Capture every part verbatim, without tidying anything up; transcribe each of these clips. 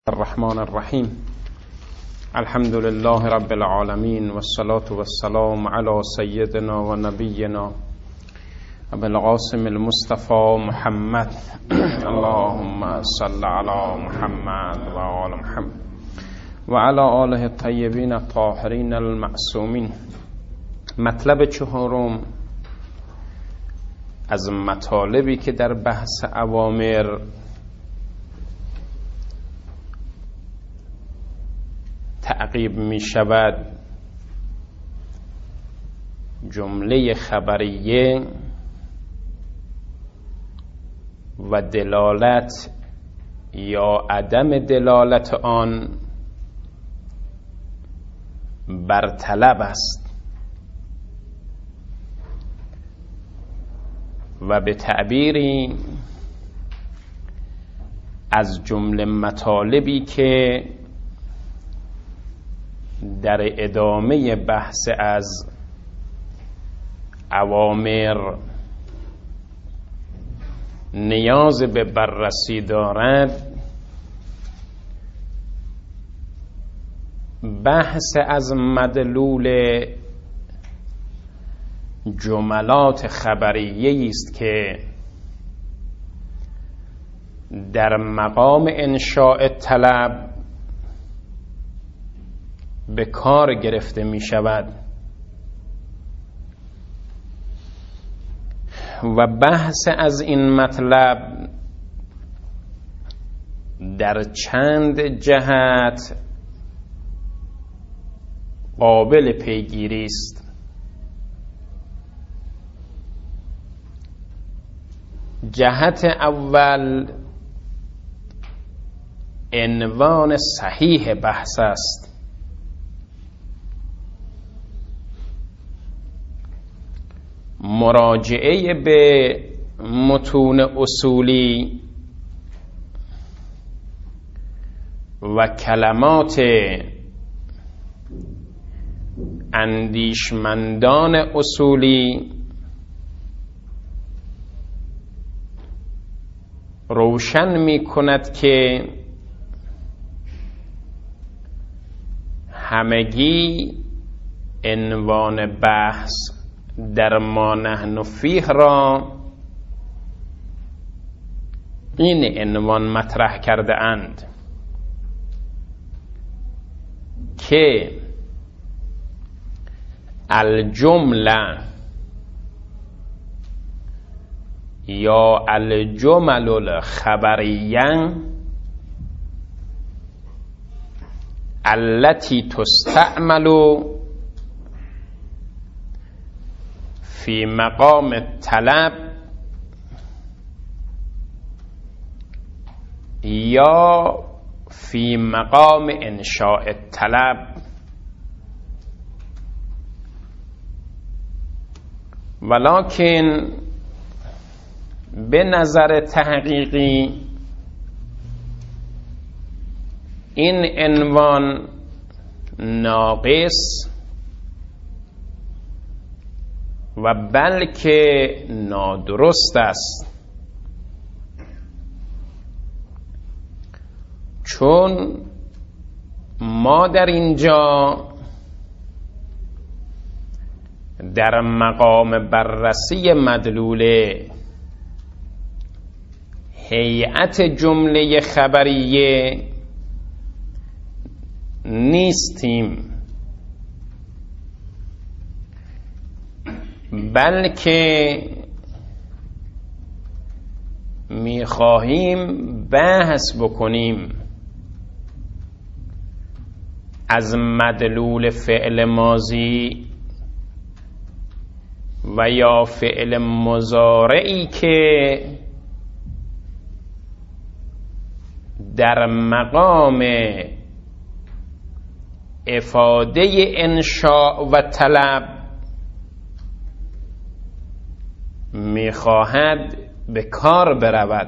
الرحمن الرحیم. الحمد لله رب العالمین والصلاة والسلام علی سیدنا و نبینا ابی القاسم المصطفى محمد اللهم صل علی محمد و آل محمد و علی آله الطیبین الطاهرین المعصومین. مطلب چهارم از مطالبی که در بحث اوامر تعقیب می شود جمله خبریه و دلالت یا عدم دلالت آن بر طلب است و به تعبیری از جمله مطالبی که در ادامه بحث از اوامر نیاز به بررسی دارد، بحث از مدلول جملات خبریه است که در مقام انشاء طلب به کار گرفته می شود و بحث از این مطلب در چند جهت قابل پیگیری است. جهت اول عنوان صحیح بحث است. مراجعه به متون اصولی و کلمات اندیشمندان اصولی روشن می کند که همگی عنوان بحث در ما نحن فیه را این عنوان مطرح کرده اند که الجمله یا الجمل الخبریه التي تستعمل فی مقام الطلب یا فی مقام انشاء الطلب، ولکن به نظر تحقیقی این عنوان ناقص و بلکه نادرست است، چون ما در اینجا در مقام بررسی مدلول هیئت جمله خبریه نیستیم، بلکه میخواهیم بحث بکنیم از مدلول فعل ماضی و یا فعل مضارعی که در مقام افاده انشاء و طلب میخواهد به کار برود.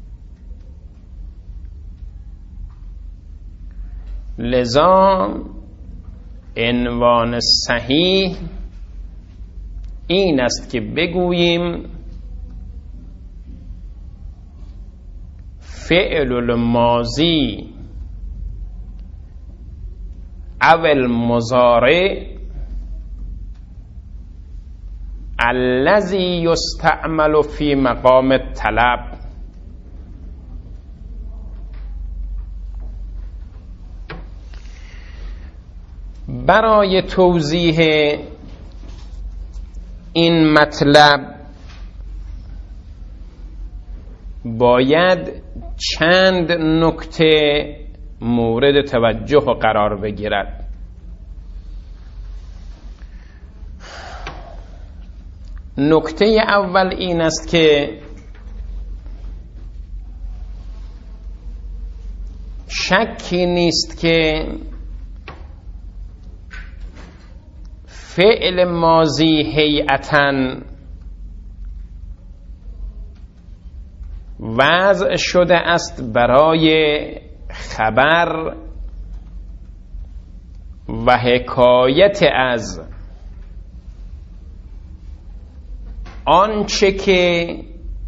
لذا عنوان صحیح این است که بگوییم فعل الماضی او المضارع الذي یستعمل فی مقام الطلب. برای توضیح این مطلب باید چند نکته مورد توجه و قرار بگیرد. نکته اول این است که شکی نیست که فعل ماضی هیئتاً وضع شده است برای خبر و حکایت از آنچه که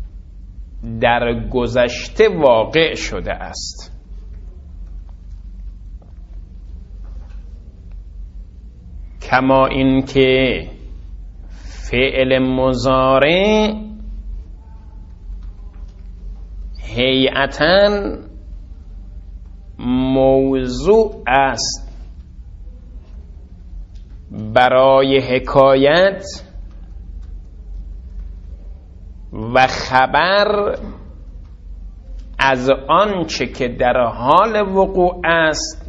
در گذشته واقع شده است. کما اینکه فعل مضارع هیئتاً موضوع است برای حکایت و خبر از آنچه که در حال وقوع است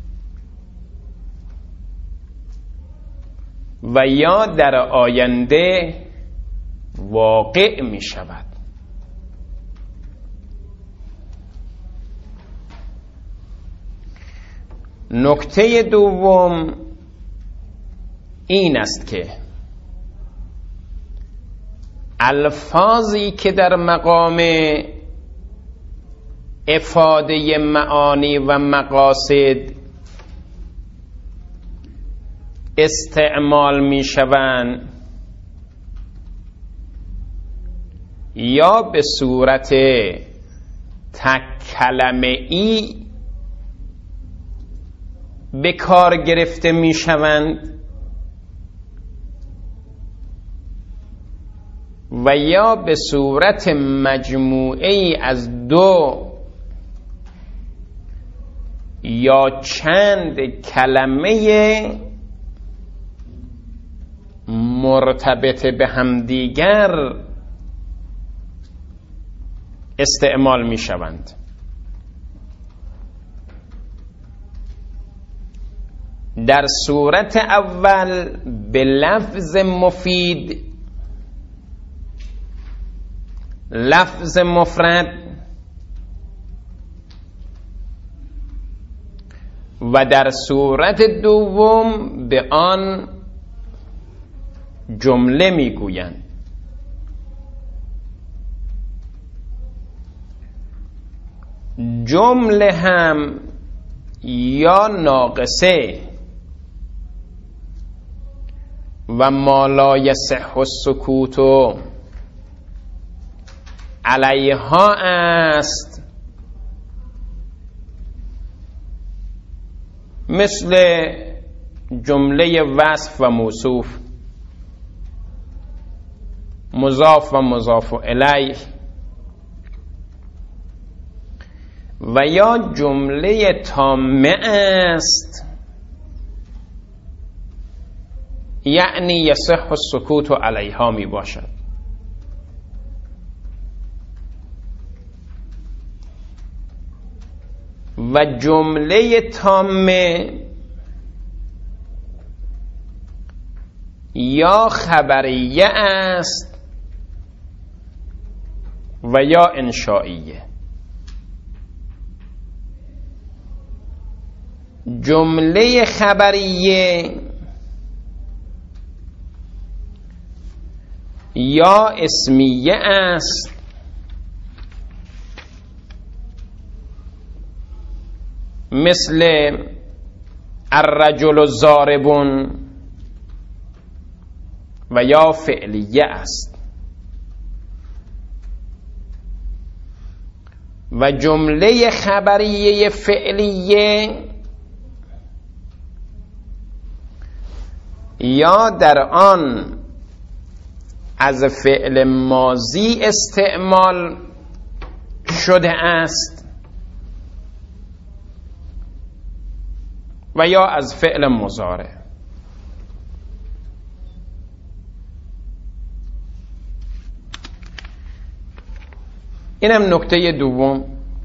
و یا در آینده واقع می شود. نکته دوم این است که الفاظی که در مقام افاده معانی و مقاصد استعمال می شوند یا به صورت تک کلمه ای به کار گرفته می شوند و یا به صورت مجموعه ای از دو یا چند کلمه مرتبط به همدیگر استعمال می شوند. در صورت اول به لفظ مفید، لفظ مفرد و در صورت دوم به آن جمله میگویند. جمله هم یا ناقصه و ما لا یصح السکوت علیها است، مثل جمله وصف و موصوف، مضاف و مضاف الیه و یا جمله تامه است، یعنی یصح السکوت علیها می باشد. و جمله تامه یا خبریه است و یا انشائیه. جمله خبریه یا اسمیه است مثل الرجل ضارب و یا فعلیه است. و جمله خبریه فعلیه یا در آن از فعل ماضی استعمال شده است و یا از فعل مضارع. اینم نکته دوم.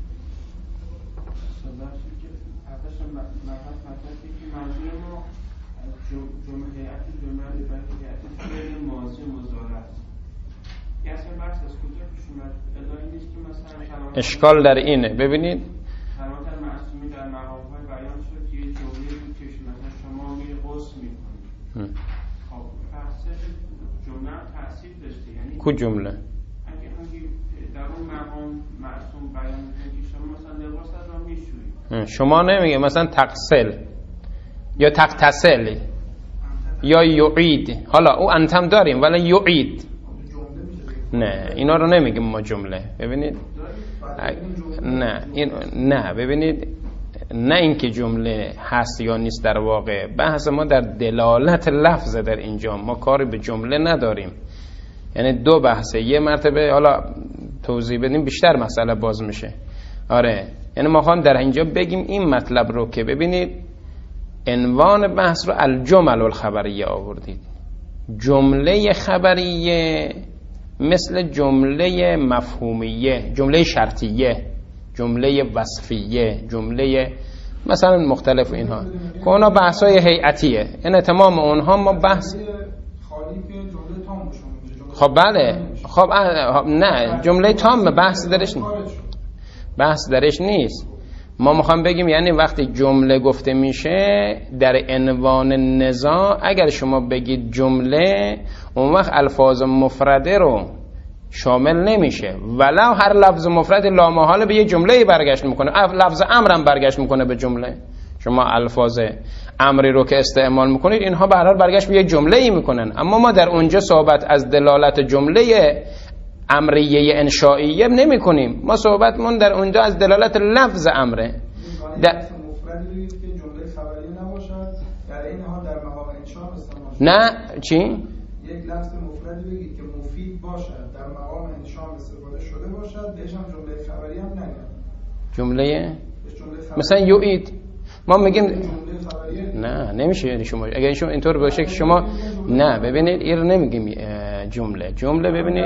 اشکال در اینه، ببینید در مقام‌های بیان شد که یه جمله بود که مثلا شما میری غسل می‌کنید. خب تفسیر جمله تاثیر داشته، یعنی کو جمله؟ اگه اگه در اون مقام معصوم بیان می‌کنه که شما مثلا لباس رو میشویید، شما نمیگه مثلا تغسل یا تغتسل یا یعید. حالا او انتم داریم ولی یعید نه، اینا رو نمیگیم ما جمله. ببینید نه این نه ببینید نه اینکه جمله هست یا نیست، در واقع بحث ما در دلالت لفظ. در اینجا ما کاری به جمله نداریم، یعنی دو بحثه. یه مرتبه حالا توضیح بدیم بیشتر مسئله باز میشه. آره، یعنی ما خواهم در اینجا بگیم این مطلب رو که ببینید عنوان بحث رو الجمل الخبریه آوردید. جمله خبریه مثل جمله مفهومیه، جمله شرطیه، جمله وصفیه، جمله مثلا مختلف اینها که اونا بحثای هیئتیه. این تمام اونها ما بحث خب بله خب نه جمله تام بحث درش نیست، بحث درش نیست. ما میخوام بگیم یعنی وقتی جمله گفته میشه در عنوان نزاع، اگر شما بگید جمله اون وقت الفاظ مفرده رو شامل نمیشه، ولو هر لفظ مفرد لامحاله به یه جمله برگشت میکنه. لفظ امرم برگشت میکنه به جمله. شما الفاظ امری رو که استعمال میکنید اینها به هر حال برگشت به یه جمله ای میکنن. اما ما در اونجا صحبت از دلالت جمله امریه انشائیه نمی کنیم، ما صحبتمون در اونجا از دلالت لفظ امره. در مفردی که جمله خبریه نباشد در این حال در مقام انشاء استعمال شد. نه چی؟ یک لفظ مفردی بگید که مفید باشد در مقام انشاء استفاده شده باشد، بهش هم جمله خبریه هم نگید. جمله مثلا یعید ما میگیم نه نمیشه. یعنی شما اگر شما اینطور باشه که شما نه ببینید این رو نمیگیم جمله. جمله ببینید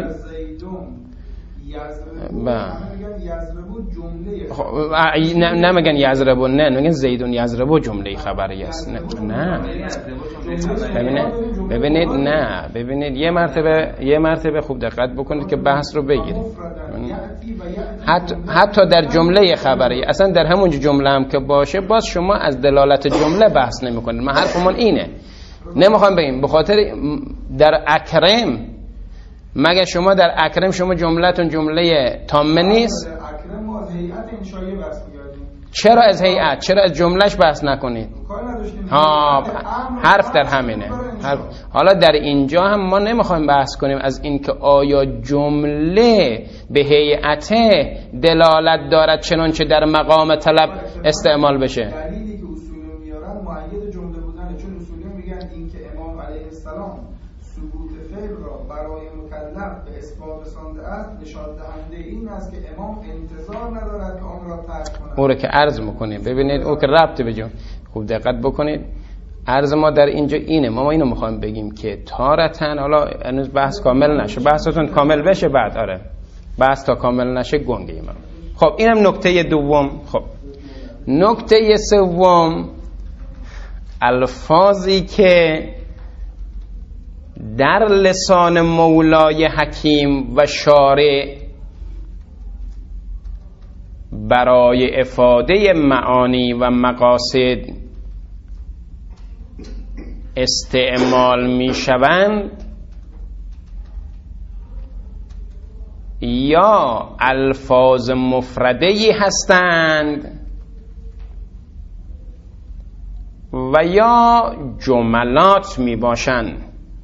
نه نمیگن یضربو، نه میگن زیدون یضربو جمله خبری است. نه نه ببینید ببینید نه ببینید یه مرتبه یه مرتبه خوب دقت بکنید که بحث رو بگیرید. حتی حتی در جمله خبری اصلا در همون جمله هم که باشه باز شما از دلالت جمله بحث نمی‌کنید. ما حرفمون اینه، نمیخوام بگیم به خاطر در اکرم، مگه شما در اکرم شما جملتون جمله تامه نیست؟ اکرم ما از هیئت انشائیه بحث می‌کردیم. چرا از هیئت؟ چرا از جملهش بحث نکنید؟ ها حرف در همینه. حرف. حالا در اینجا هم ما نمیخوایم بحث کنیم از اینکه آیا جمله به هیئت دلالت دارد چنانچه در مقام طلب استعمال بشه. دلیلی که اصولیون میارن مؤید جمله بودنه، چون اصولیون میگن اینکه امام علیه السلام ثبوت فعل را برای مکلف به اثبات رسانده است، نشان دهنده این است که امام انتظار ندارد که آن را ترک کند. او رو که عرض میکنیم ببینید او که ربط به جمله. خوب دقت بکنید، عرض ما در اینجا اینه، ما ما اینو میخوایم بگیم که تارتن، حالا هنوز بحث کامل نشه، بحثتون کامل بشه بعد آره بحث تا کامل نشه گنگیم. خب اینم نکته دوم. خب نکته سوم، الفاظی که در لسان مولای حکیم و شارع برای افاده معانی و مقاصد استعمال می شوند یا الفاظ مفرده‌ای هستند و یا جملات می باشند.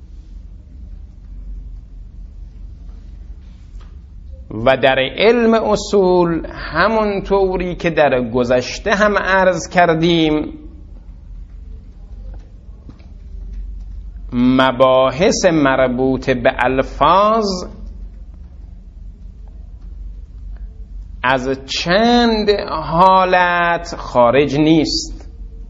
و در علم اصول همون طوری که در گذشته هم عرض کردیم مباحث مربوط به الفاظ از چند حالت خارج نیست.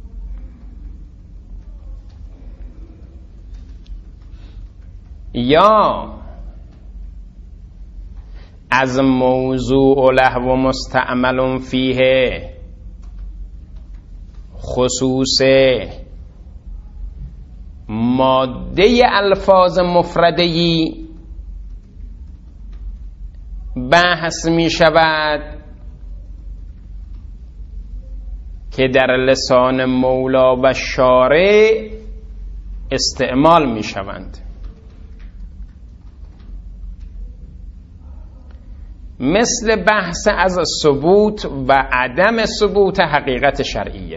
یا از موضوع لهو مستعمل فیه خصوص ماده الفاظ مفرده‌ای بحث می شود که در لسان مولا و شارع استعمال می شوند، مثل بحث از ثبوت و عدم ثبوت حقیقت شرعیه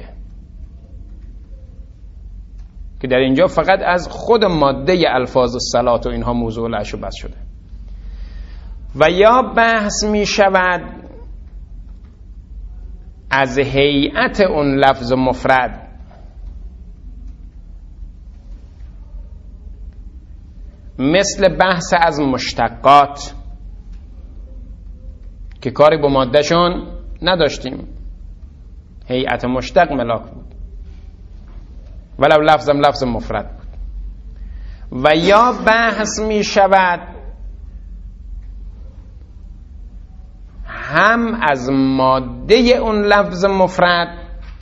که در اینجا فقط از خود ماده الفاظ الصلات و اینها موضوع لعش و بس شده. و یا بحث می شود از هیئت اون لفظ مفرد، مثل بحث از مشتقات که کاری با مادهشون نداشتیم، هیئت مشتق ملاک بود ولو لفظم لفظ مفرد بود. و یا بحث می شود هم از ماده اون لفظ مفرد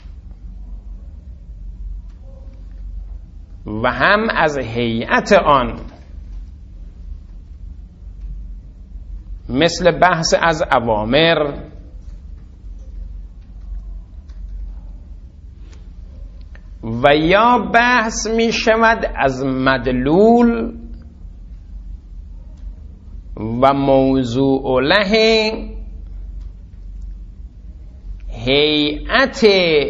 و هم از هیئت آن، مثل بحث از اوامر و یا بحث می شود از مدلول و موضوع له هیئت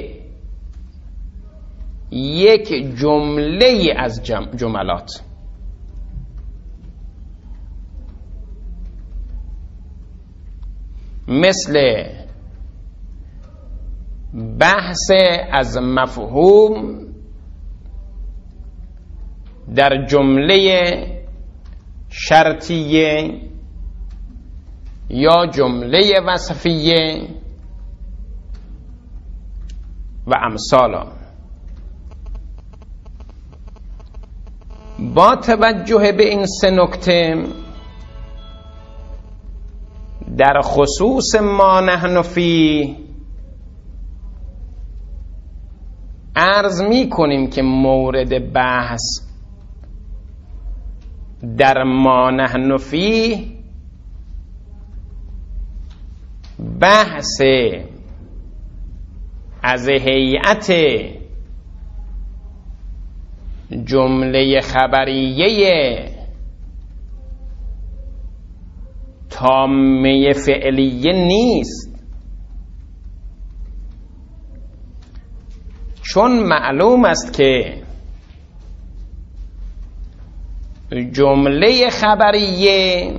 یک جمله از جملات، مثل بحث از مفهوم در جمله شرطیه یا جمله وصفیه و امثالا. با توجه به این سه نکته در خصوص ما نحن فی عرض می کنیم که مورد بحث در ما نحن فی بحث از هیئت جمله خبریه تامه فعلیه نیست، چون معلوم است که جمله خبریه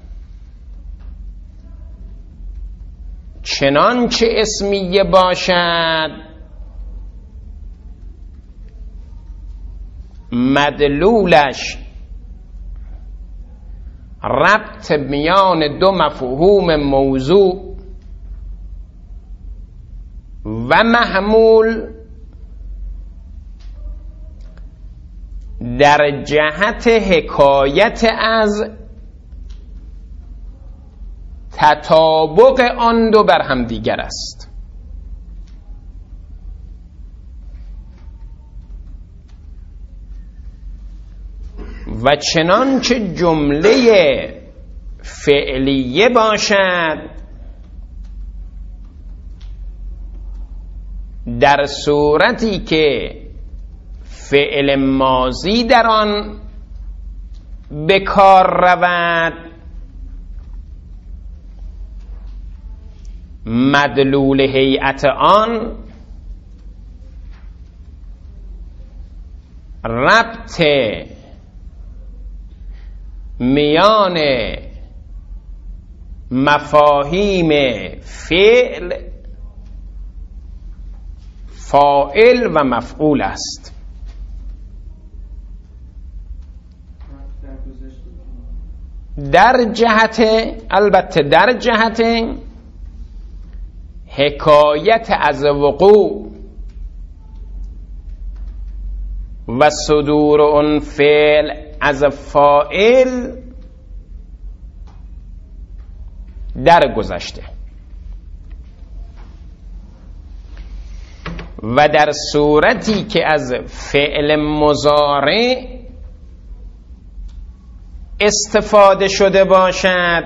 چنانچه اسمیه باشد مدلولش ربط میان دو مفهوم موضوع و محمول در جهت حکایت از تطابق آن دو بر هم دیگر است. و چنانچه جمله فعلیه باشد در صورتی که فعل ماضی در آن به کار رود مدلول هیئت آن ربط میان مفاهیم فعل فاعل و مفعول است. در جهت، البته در جهت حکایت از وقوع و صدور اون فعل از فاعل در گذشته و در صورتی که از فعل مضارع استفاده شده باشد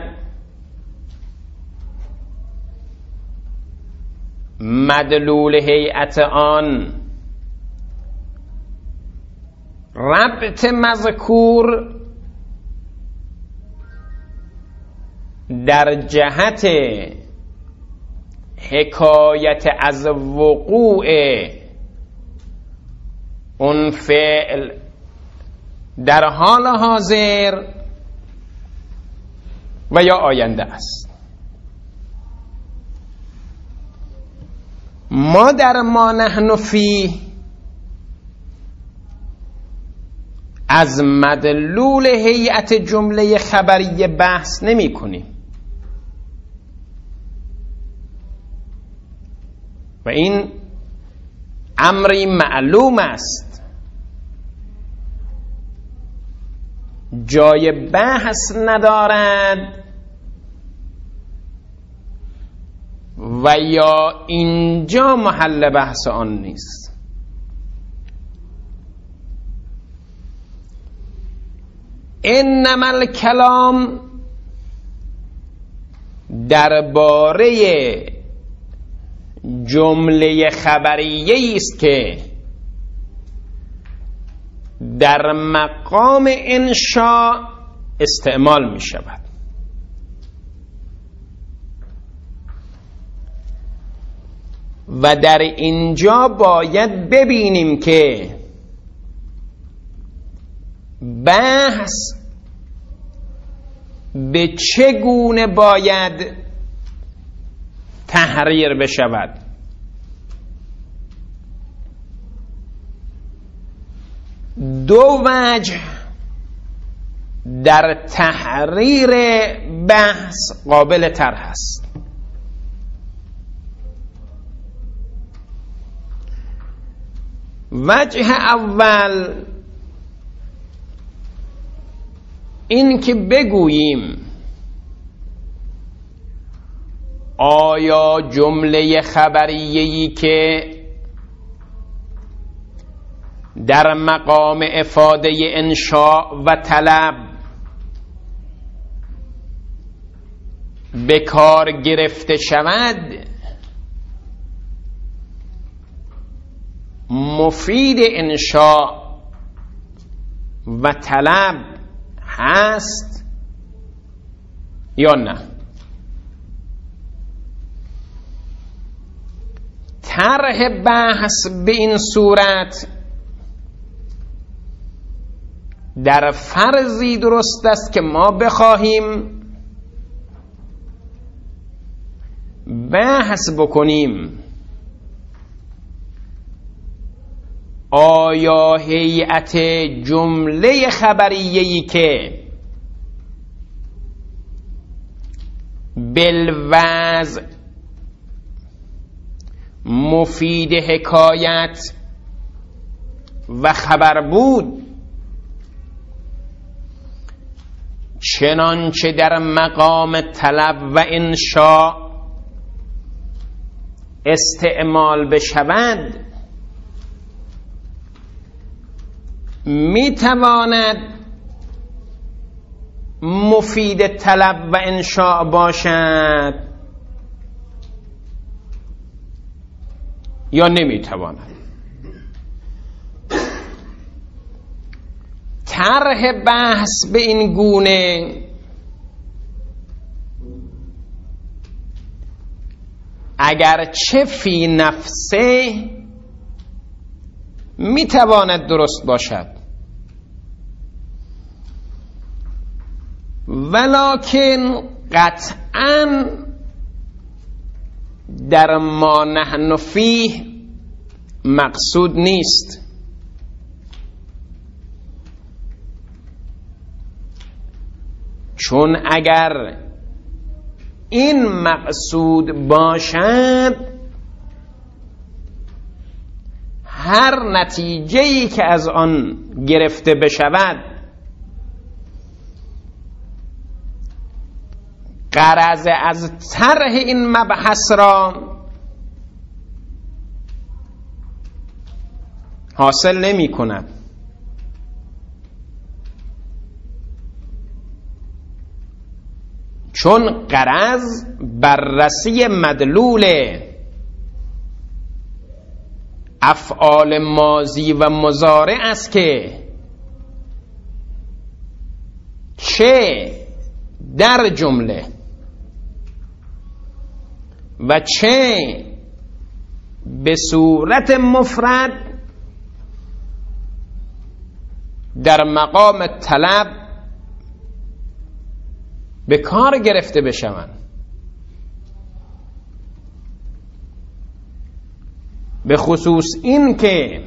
مدلول هیئت آن ربط مذکور در جهت حکایت از وقوع اون فعل در حال حاضر و یا آینده است. ما در ما نحن فی از مدلول هیئت جمله خبریه بحث نمی کنیم و این امری معلوم است، جای بحث ندارد و یا اینجا محل بحث آن نیست. انما الکلام درباره جمله خبریه است که در مقام انشاء استعمال می شود و در اینجا باید ببینیم که بحث به چه گونه باید تحریر بشود. دو وجه در تحریر بحث قابل طرح است. وجه اول این که بگوییم آیا جمله خبریه‌ای که در مقام افاده انشاء و طلب به کار گرفته شود مفید انشاء و طلب هست یا نه؟ طرح بحث به این صورت در فرضی درست است که ما بخواهیم بحث بکنیم آیا هیئت جمله خبریه‌ای که بالوضع مفید حکایت و خبر بود چنانچه در مقام طلب و انشاء استعمال بشود میتواند مفید طلب و انشاء باشد یا نمیتواند؟ طرح بحث به این گونه اگر چه فی نفسه میتواند درست باشد ولکن قطعاً در ما نحن فیه مقصود نیست. چون اگر این مقصود باشد هر نتیجه‌ای که از آن گرفته بشود غرض از طرح این مبحث را حاصل نمی کند. چون غرض بررسی مدلول افعال ماضی و مضارع است که چه در جمله و چه به صورت مفرد در مقام طلب به کار گرفته بشوند. به خصوص این که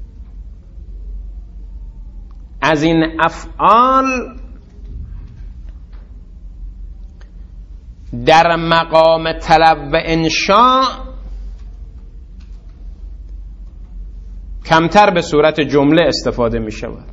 از این افعال در مقام طلب و انشاء کمتر به صورت جمله استفاده می شود.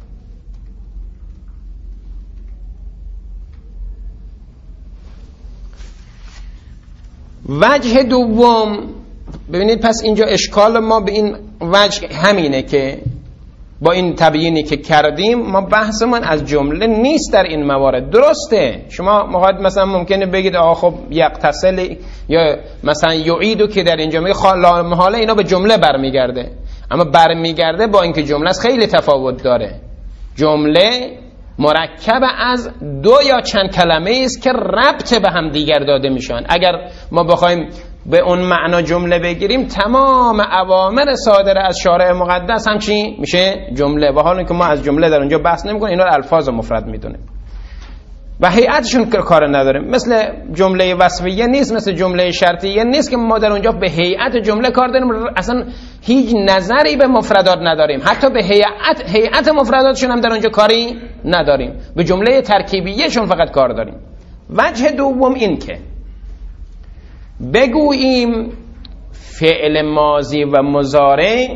وجه دوم، ببینید پس اینجا اشکال ما به این وجه همینه که با این تبیینی که کردیم ما بحثمون از جمله نیست در این موارد. درسته شما موقع مثلا ممکنه بگید آقا خب یقتصل یا مثلا یعیدو که در اینجا میگه خالا محاله اینا به جمله برمیگرده، اما برمیگرده با اینکه جمله است خیلی تفاوت داره. جمله مرکب از دو یا چند کلمه است که ربط به هم دیگر داده میشن. اگر ما بخوایم به اون معنا جمله بگیریم تمام اوامر صادره از شارع مقدس هم چی میشه؟ جمله. و حالا که ما از جمله در اونجا بحث نمی‌کنیم، اینا رو الفاظ مفرد میدونیم و هیئتشون کار نداریم. مثل جمله وصفیه نیست، مثل جمله شرطیه نیست که ما در اونجا به هیئت جمله کار داریم، اصلا هیچ نظری به مفردات نداریم، حتی به هیئت هیئت مفرداتشون هم در اونجا کاری نداریم، به جمله ترکیبیهشون فقط کار داریم. وجه دوم این که بگوییم فعل ماضی و مضارع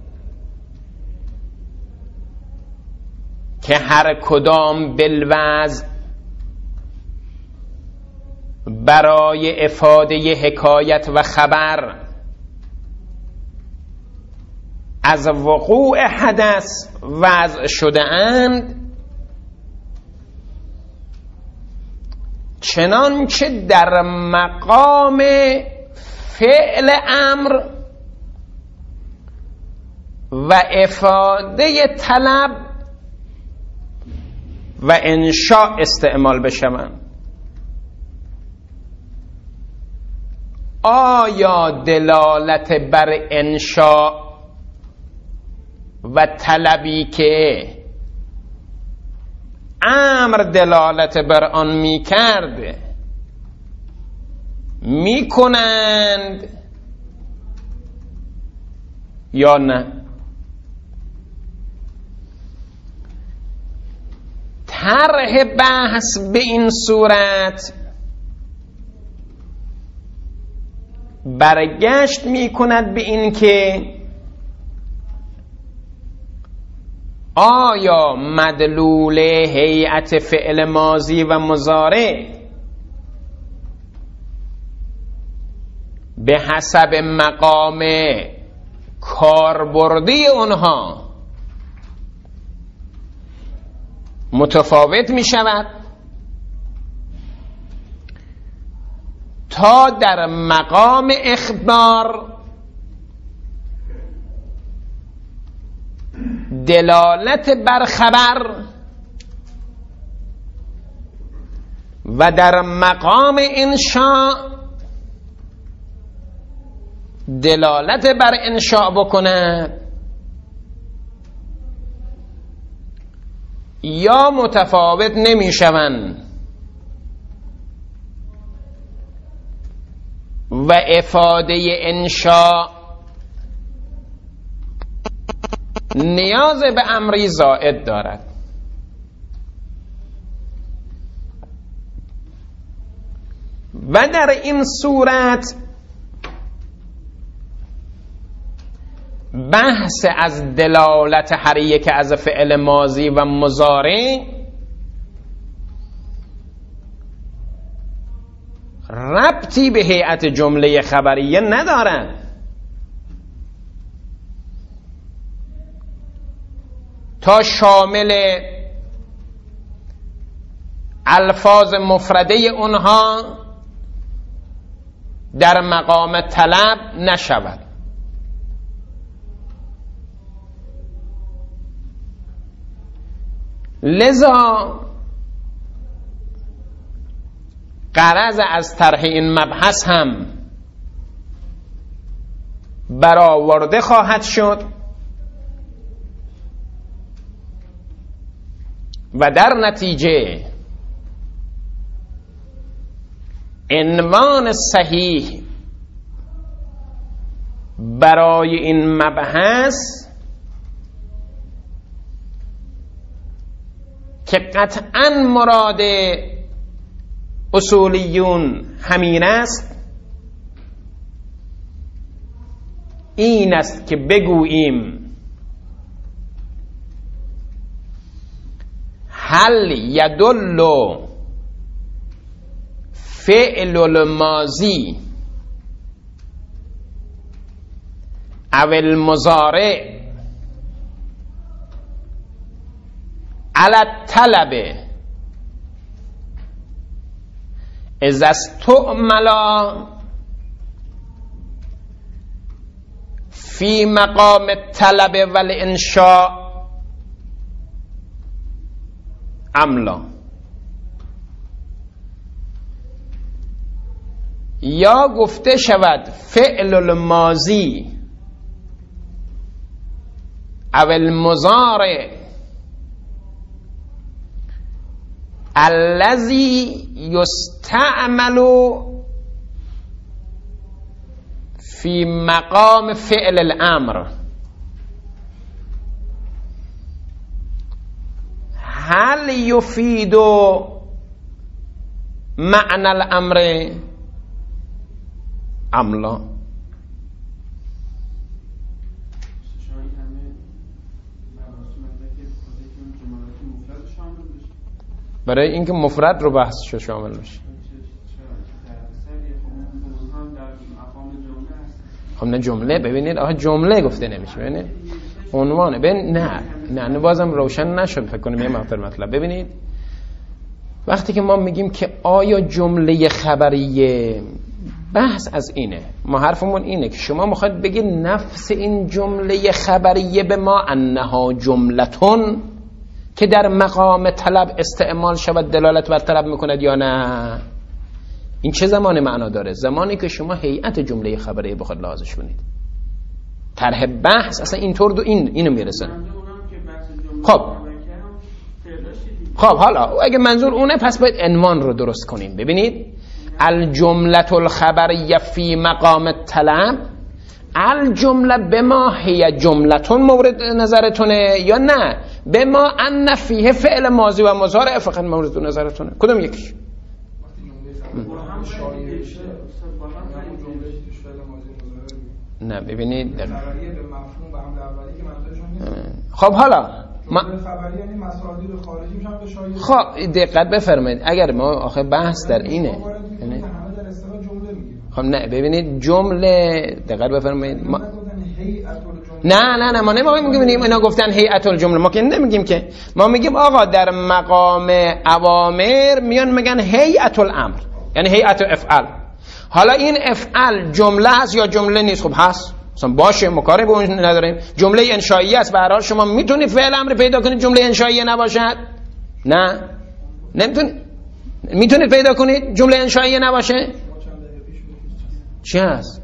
که هر کدام بالوضع برای افاده حکایت و خبر از وقوع حدث وضع شده اند، چنانچه در مقام فعل امر و افاده طلب و انشاء استعمال بشوند. آیا دلالت بر انشاء و طلبی که امر دلالت بر آن می کرد می کنند یا نه؟ طرح بحث به این صورت برگشت می کند به این که آیا مدلول هیئت فعل ماضی و مضارع به حسب مقام کاربردی اونها متفاوت می شود تا در مقام اخبار دلالت بر خبر و در مقام انشاء دلالت بر انشاء بکند، یا متفاوت نمی شوند و افاده انشاء نیاز به امری زائد دارد. و در این صورت بحث از دلالت هر یک از فعل ماضی و مضارع ربطی به هیئت جمله خبریه ندارد. تا شامل الفاظ مفرده اونها در مقام طلب نشود. لذا غرض از طرح این مبحث هم برآورده خواهد شد و در نتیجه عنوان صحیح برای این مبحث که قطعاً مراد اصولیون همین است، این است که بگوییم هل یدل فعل الماضی او المضارع على الطلب اذا استعمل في مقام الطلب والانشاء عملا، یا گفته شود فعل الماضی او المضارع الذي يستعمل في مقام فعل الامر هل يفيد معنى الامر ام لا؟ برای اینکه مفرد رو بحثش شامل بشه. خب نه جمله، ببینید آها جمله گفته نمیشه، ببینید عنوانه، ببین نه نه نه بازم روشن نشد فکر کنم یه مقدار مطلب. ببینید وقتی که ما میگیم که آیا جمله خبریه، بحث از اینه، ما حرفمون اینه که شما میخواید بگید نفس این جمله خبریه به ما انها جملتون که در مقام طلب استعمال شود دلالت بر طلب میکند یا نه. این چه زمانی معنا داره؟ زمانی که شما هیئت جمله خبریه بخواد لحاظش کنید. طرح بحث اصلا اینطور دو این اینو میرسن. خب خب حالا اگه منظور اونه پس باید عنوان رو درست کنیم. ببینید الجمله الخبریه فی مقام الطلب، الجمله بما هی جملتون مورد نظرتونه یا نه بما ان فیه فعل ماضی و مضارع فقط مورد نظرتونه؟ کدوم یکیش؟ نه ببینید خب حالا ما خب دقت بفرمایید، اگر ما آخه بحث در اینه خب نه ببینید جمله دقت بفرمایید ما نه نه نه ما نمیگیم اینا گفتن هیئت الجمله، ما که نمیگیم که، ما میگیم آقا در مقام اوامر میان میگن هیئت الامر یعنی هیئت افعال. حالا این افعال جمله است یا جمله نیست؟ خب هست مثلا باشه ما کاری به اون نداریم، جمله انشایی است. به هر حال شما میتونید فعل امر پیدا کنید جمله انشایی نباشد؟ نه نمیتونید. میتونید پیدا کنید جمله انشایی نباشه؟ چی هست؟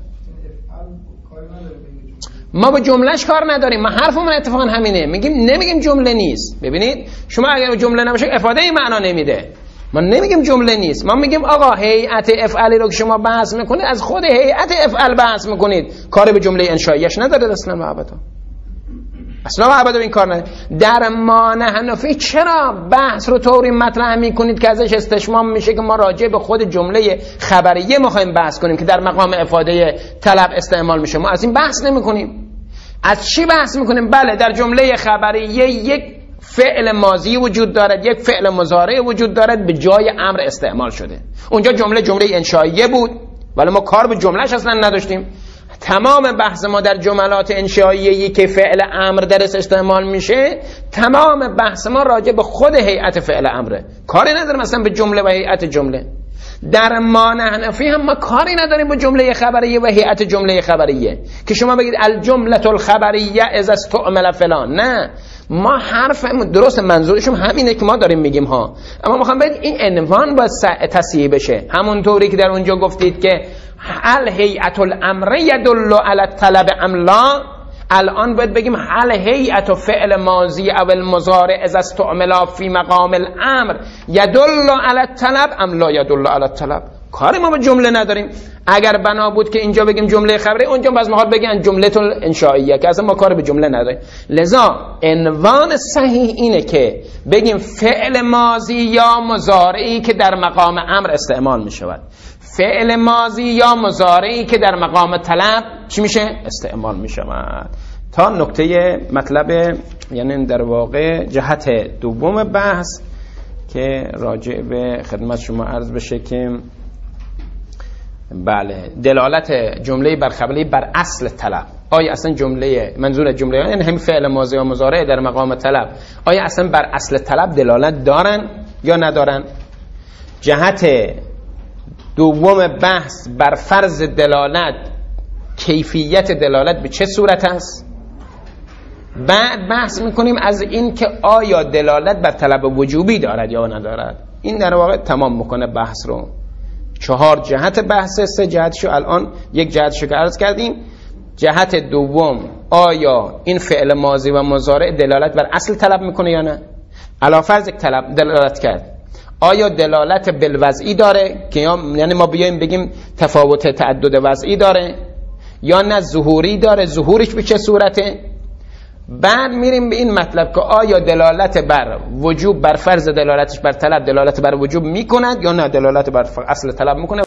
ما با جملهش کار نداریم، ما حرفمون اتفاقا همینه، میگیم نمیگیم جمله نیست. ببینید شما اگر جمله نباشه افاده این معنا نمیده، ما نمیگیم جمله نیست، ما میگیم آقا هیئت افعالی رو که شما بحث میکنید از خود هیئت افعال بحث میکنید، کاری به جمله انشاییش نداره اصلا. محبتا اصلا عبد به این کار نه. در مانع حنفی چرا بحث رو طوری مطرح میکنید که ازش استشمام میشه که ما راجع به خود جمله خبریه میخوایم بحث کنیم که در مقام افاده طلب استعمال میشه؟ ما از این بحث نمیکنیم. از چی بحث میکنیم؟ بله در جمله خبریه یک فعل ماضی وجود دارد، یک فعل مضارع وجود دارد به جای امر استعمال شده. اونجا جمله جمله انشائیه بود ولی ما کار به جملهش اصلا نداشتیم. تمام بحث ما در جملات انشائیه‌ای که فعل امر درش استعمال میشه، تمام بحث ما راجع به خود هیئت فعل امره، کاری نداریم مثلا به جمله و هیئت جمله. در مانع حنفی هم ما کاری نداریم با جمله خبریه و هیئت جمله خبریه که شما بگید الجمله الخبریه اذا استعمل فلان. نه، ما حرف درست منظورشون همینه که ما داریم میگیم ها، اما میخوام بگید این عنوان باید تصحیح بشه. همونطوری که در اونجا گفتید که هل هیئت الامر یدل علی الطلب ام لا، الان باید بگیم هل هیئت فعل ماضی او المضارع اذا استعمل فی مقام الامر یدل علی الطلب ام لا یدل علی الطلب. کاری ما به جمله نداریم. اگر بنا بود که اینجا بگیم جمله خبری، اونجا باز میخواد بگن جمله انشائیه که اصلا ما کار به جمله نداریم. لذا عنوان صحیح اینه که بگیم فعل ماضی یا مضارعی که در مقام امر استعمال میشود، فعل ماضی یا مضارعی که در مقام طلب چی میشه؟ استعمال میشود. تا نکته مطلب، یعنی در واقع جهت دوم بحث که راجع به خدمت شما عرض بشه که بله دلالت جمله بر خبری بر اصل طلب. آیا اصلا جمله، منظور جمله یعنی همین فعل ماضی و مضارع در مقام طلب، آیا اصلا بر اصل طلب دلالت دارن یا ندارن؟ جهت دوم بحث بر فرض دلالت، کیفیت دلالت به چه صورت است. بعد بحث میکنیم از این که آیا دلالت بر طلب وجوبی دارد یا ندارد. این در واقع تمام میکنه بحث رو. چهار جهت بحث، سه جهتشو الان یک جهتشو که عرض کردیم. جهت دوم، آیا این فعل ماضی و مضارع دلالت بر اصل طلب میکنه یا نه؟ علی فرض یک طلب دلالت کرد، آیا دلالت بالوضعی داره که یعنی ما بیایم بگیم تفاوت تعدد وضعی داره یا نه ظهوری داره، ظهورش به چه صورته؟ بعد میریم به این مطلب که آیا دلالت بر وجوب بر فرض دلالتش بر طلب دلالت بر وجوب میکند یا نه دلالت بر اصل طلب میکنه.